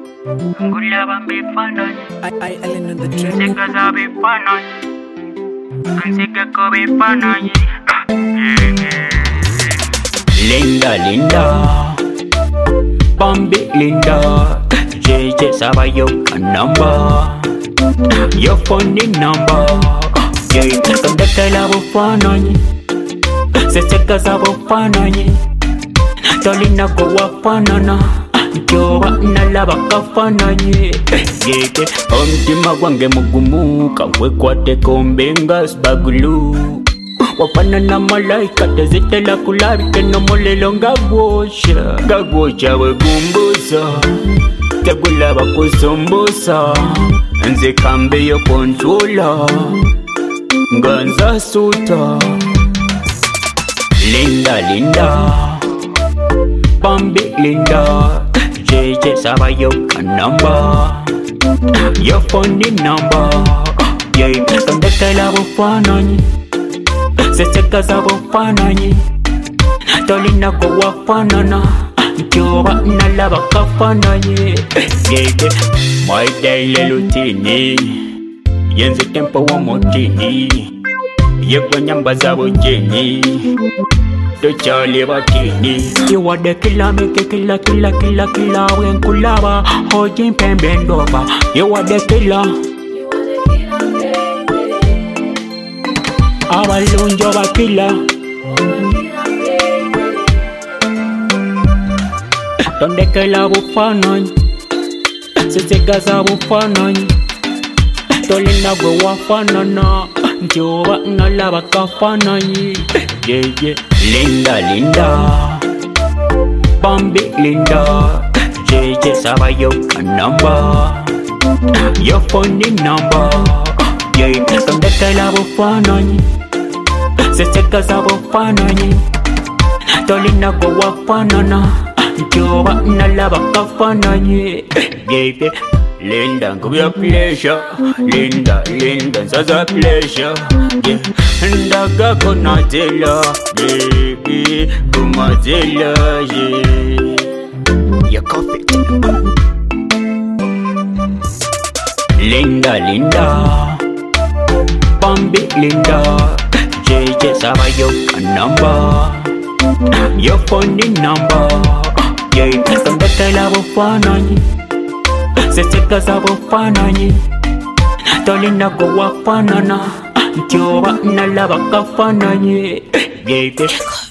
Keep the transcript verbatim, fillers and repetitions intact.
Ngulaba mbifananye I, I, Ellen on the track. Sika zabifananye Ansika kobifananye Linda, Linda Bambi, Linda J J Sabayo number Your phone number Yeah, kandaka la bufananye Sika zabufananye Tolina go wafanana Joba nalaba kafananye Yeke Omtima gwange mugumuka Wekwate kombenga spagulu Wafanana malaika Tezitela kulabike no molelo ngagwosha Ngagwosha wegumbusa Tegulaba kusumbusa Nze kambe yo controller Nganza suta Linda, Linda Bambi, Linda J J Sabayo number Your phone number Yeah, kandaka la bufananye Seseka za bufananye Tolina go wafanana Joba nalaba kafananye Yeah, my daily routine Yenze tempo wa motini Yekwa nyamba za bujeni Charlie Batini You are the killer, make a killer, killer, killer, killer When kulaba, hojin pen bend over You are the killer Abalun joba killer Donde que la bufananye Sese gaza bufananye Tolina go wafanana Joba nalaba kafananye Yeah, yeah Linda, Linda Bambi, Linda J J Sabayo number Your phone number Yeah, kandaka la bufananye Seseka za bufananye Tolina go wafanana Joba nalaba kafananye Yeah, yeah Linda, give your pleasure Linda, Linda, zaza pleasure Yeah, ndaga konatela Baby, kumatela Yeah, your coffee Linda, Linda Bambi, Linda J J Sabayo number Your phone number Yeah, kandaka la bufananye Seseka za bufananye Tolina go wafanana Joba nalaba kafananye Yeah,